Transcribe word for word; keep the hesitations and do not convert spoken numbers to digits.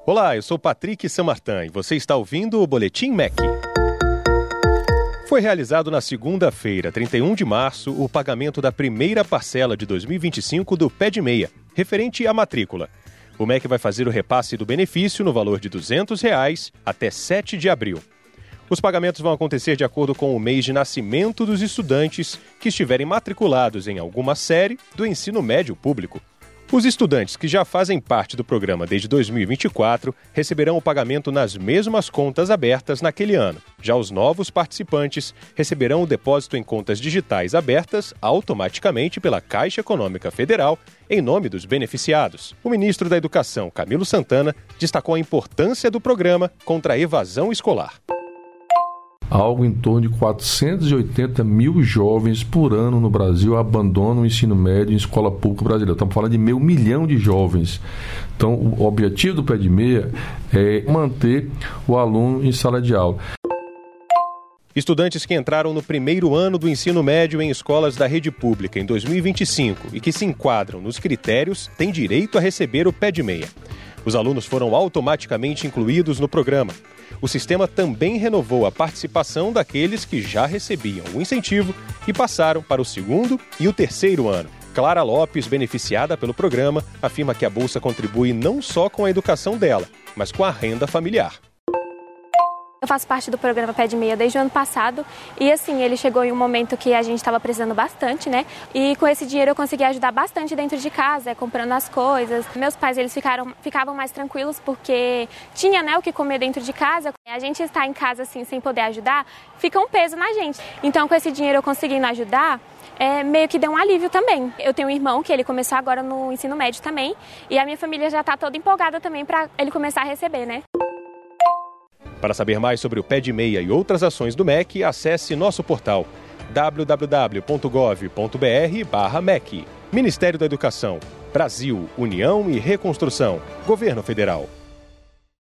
Olá, eu sou Patrick Samartin e você está ouvindo o Boletim M E C. Foi realizado na segunda-feira, trinta e um de março, o pagamento da primeira parcela de dois mil e vinte e cinco do Pé de Meia, referente à matrícula. O M E C vai fazer o repasse do benefício no valor de duzentos reais até sete de abril. Os pagamentos vão acontecer de acordo com o mês de nascimento dos estudantes que estiverem matriculados em alguma série do ensino médio público. Os estudantes que já fazem parte do programa desde dois mil e vinte e quatro receberão o pagamento nas mesmas contas abertas naquele ano. Já os novos participantes receberão o depósito em contas digitais abertas automaticamente pela Caixa Econômica Federal em nome dos beneficiados. O ministro da Educação, Camilo Santana, destacou a importância do programa contra a evasão escolar. Algo em torno de quatrocentos e oitenta mil jovens por ano no Brasil abandonam o ensino médio em escola pública brasileira. Estamos falando de meio milhão de jovens. Então, o objetivo do Pé de Meia é manter o aluno em sala de aula. Estudantes que entraram no primeiro ano do ensino médio em escolas da rede pública em dois mil e vinte e cinco e que se enquadram nos critérios têm direito a receber o Pé de Meia. Os alunos foram automaticamente incluídos no programa. O sistema também renovou a participação daqueles que já recebiam o incentivo e passaram para o segundo e o terceiro ano. Clara Lopes, beneficiada pelo programa, afirma que a bolsa contribui não só com a educação dela, mas com a renda familiar. Eu faço parte do programa Pé de Meia desde o ano passado e assim, ele chegou em um momento que a gente estava precisando bastante, né? E com esse dinheiro eu consegui ajudar bastante dentro de casa, comprando as coisas. Meus pais, eles ficaram, ficavam mais tranquilos porque tinha, né, o que comer dentro de casa. A gente estar em casa assim, sem poder ajudar, fica um peso na gente. Então com esse dinheiro eu conseguindo ajudar, é, meio que deu um alívio também. Eu tenho um irmão que ele começou agora no ensino médio também e a minha família já está toda empolgada também para ele começar a receber, né? Para saber mais sobre o Pé de Meia e outras ações do M E C, acesse nosso portal w w w ponto gov ponto b r barra M E C. Ministério da Educação, Brasil, União e Reconstrução, Governo Federal.